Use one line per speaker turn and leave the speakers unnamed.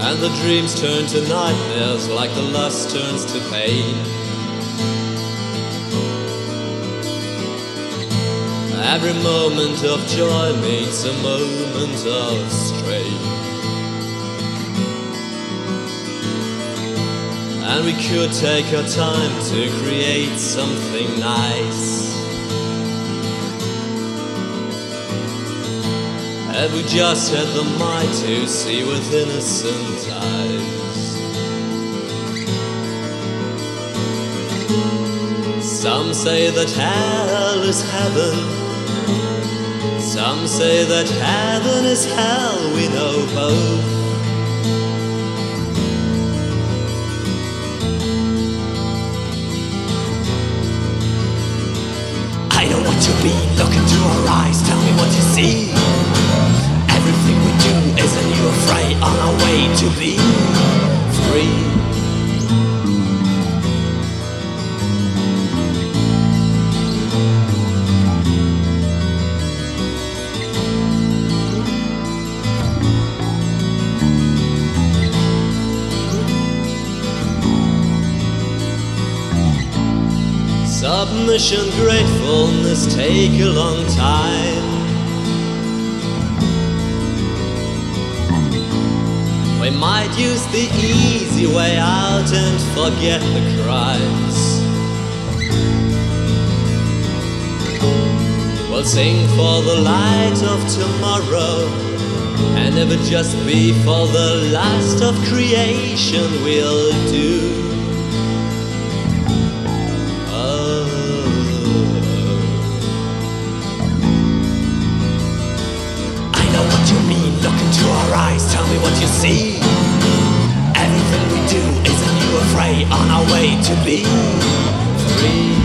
and the dreams turn to nightmares like the lust turns to pain. Every moment of joy meets a moment of strain, and we could take our time to create something nice. And we just had the mind to see with innocent eyes. Some say that hell is heaven, some say that heaven is hell, we know both. I know what you mean, look into our eyes, tell me what you see. Everything we do is a new affray on our way to be free. Submission, gratefulness take a long time. We might use the easy way out and forget the crimes. We'll sing for the light of tomorrow, and never just be for the last of creation we'll do. Tell me what you see. Everything we do is a new affray on our way to be free.